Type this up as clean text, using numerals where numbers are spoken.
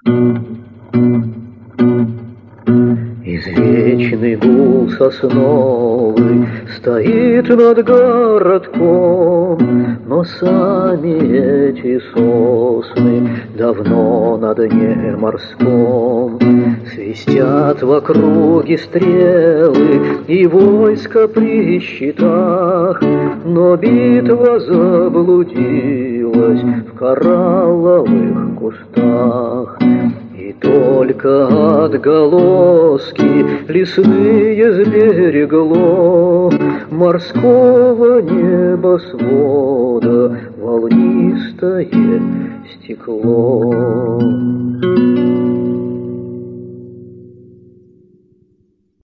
Извечный гул сосновый стоит над городком, но сами эти сосны давно на дне морском. Свистят в округе стрелы и войско при щитах, но битва заблудилась в коралловых кустах. И только отголоски лесные сберегло морского небосвода, волнистое стекло.